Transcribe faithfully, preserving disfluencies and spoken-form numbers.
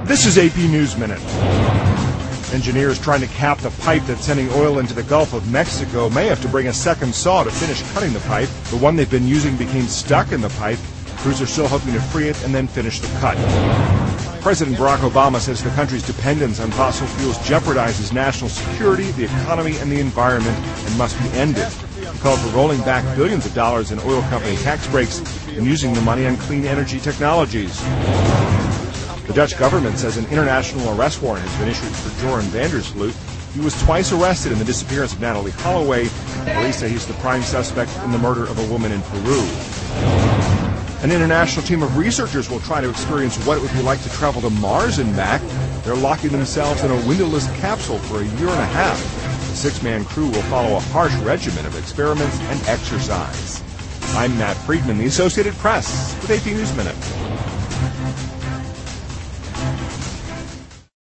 This is A P News Minute. Engineers trying to cap the pipe that's sending oil into the Gulf of Mexico may have to bring a second saw to finish cutting the pipe. The one they've been using became stuck in the pipe. Crews are still hoping to free it and then finish the cut. President Barack Obama says the country's dependence on fossil fuels jeopardizes national security, the economy, and the environment and must be ended. He called for rolling back billions of dollars in oil company tax breaks and using the money on clean energy technologies. The Dutch government says an international arrest warrant has been issued for Joran van der Sloot. He was twice arrested in the disappearance of Natalie Holloway. Police say he's the prime suspect in the murder of a woman in Peru. An international team of researchers will try to experience what it would be like to travel to Mars and back. They're locking themselves in a windowless capsule for a year and a half. The six-man crew will follow a harsh regimen of experiments and exercise. I'm Matt Friedman, the Associated Press, with A P News Minute.